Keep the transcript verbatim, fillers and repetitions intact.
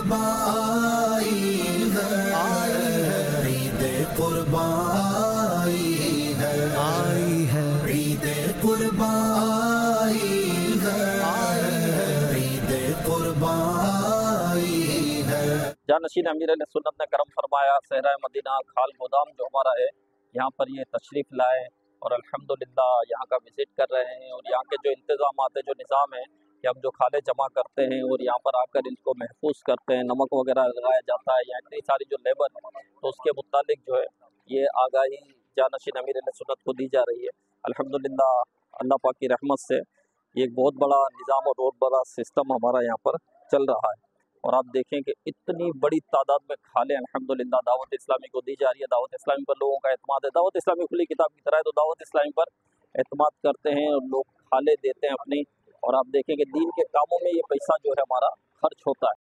कुर्बान आई है, ईद कुर्बान आई है, ईद कुर्बान आई है, ईद कुर्बान है। जानशीन अमीर अहले सुन्नत ने करम फरमाया, सहरा मदीना खाल गोदाम जो हमारा है यहाँ पर ये तशरीफ़ लाए और अल्हम्दुलिल्लाह यहाँ का विज़िट कर रहे हैं। और यहाँ के जो इंतज़ामात है, जो निज़ाम है कि हम जो खाले जमा करते हैं और यहाँ पर आकर इनको महफूज करते हैं, नमक वगैरह लगाया जाता है, या इतनी सारी जो लेबर है तो उसके मुतालिक जो है ये आगाही जानशीन अमीर अहले सुन्नत को दी जा रही है। अल्हम्दुलिल्लाह अल्लाह पाक की रहमत से ये एक बहुत बड़ा निज़ाम और बहुत बड़ा सिस्टम हमारा यहाँ पर चल रहा है। और आप देखें कि इतनी बड़ी तादाद में खाले अल्हम्दुलिल्लाह दावत इस्लामी को दी जा रही है। दावत इस्लामी पर लोगों का एतमाद है। दावत इस्लामी खुली किताब की तरह है, तो दावत इस्लामी पर एतमाद करते हैं और लोग खाले देते हैं अपनी। और आप देखें कि दीन के कामों में ये पैसा जो है हमारा खर्च होता है।